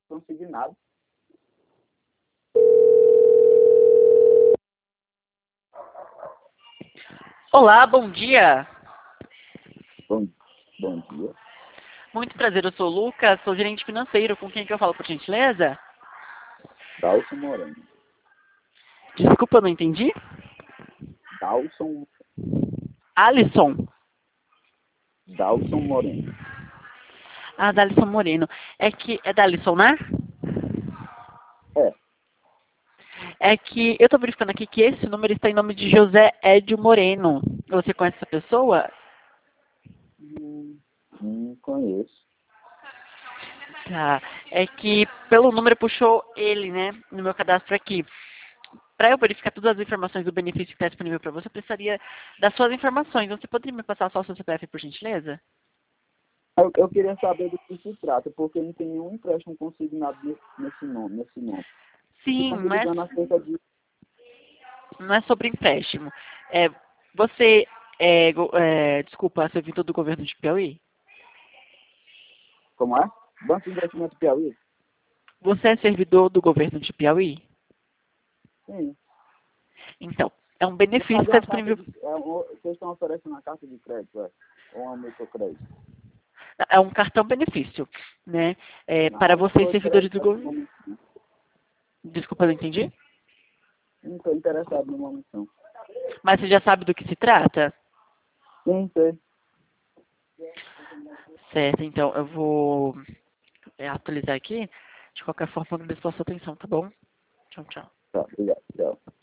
consignado. Olá, bom dia. Bom dia. Muito prazer, eu sou o Lucas, sou gerente financeiro. Com quem que eu falo, por gentileza? Dalson Moreno. Desculpa, eu não entendi. Dalson Alisson. Moreno. Ah, Dalisson Moreno. É Dalisson, né? É. É que eu tô verificando aqui que esse número está em nome de José Edio Moreno. Você conhece essa pessoa? Conheço. Tá. É que pelo número puxou ele, né? No meu cadastro aqui. Para eu verificar todas as informações do benefício que está disponível para você, eu precisaria das suas informações. Você poderia me passar só o seu CPF, por gentileza? Eu queria saber do que se trata, porque não tem nenhum empréstimo consignado nesse nome. Sim, Estou me ligando acerca de... não é sobre empréstimo. É, desculpa, servidor do governo de Piauí? Como é? Banco de Investimento Piauí? Você é servidor do governo de Piauí? Sim. Então, é um Eu benefício que paguei está uma carta disponível. de... vocês estão oferecendo uma carta de crédito, ou uma microcrédito? É um cartão benefício, né? Para Não, não vocês, estou servidores do interessado no governo. momento. Desculpa, não entendi. Não estou interessado no momento, não. Mas você já sabe do que se trata? Sim, sei. Certo, então eu vou atualizar aqui. De qualquer forma, eu agradeço pela sua atenção, tá bom? Tchau, tchau. Tá, obrigado. Tchau.